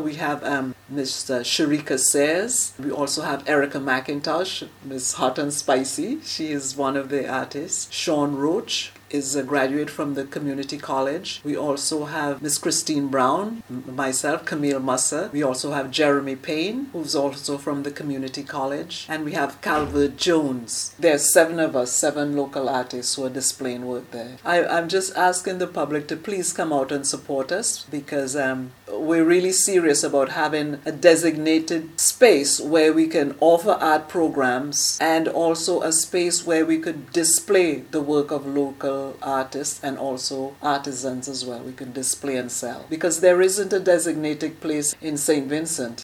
we have Ms. Sharika Sayers. We also have Erica McIntosh, Ms. Hot and Spicy. She is one of the artists. Sean Roach is a graduate from the community college. We also have Miss Christine Brown, myself, Camille Musser. We also have Jeremy Payne, who's also from the community college. And we have Calvert Jones. There's 7 of us, 7 local artists who are displaying work there. I'm just asking the public to please come out and support us, because we're really serious about having a designated space where we can offer art programs, and also a space where we could display the work of local artists and also artisans as well. We can display and sell, because there isn't a designated place in St. Vincent.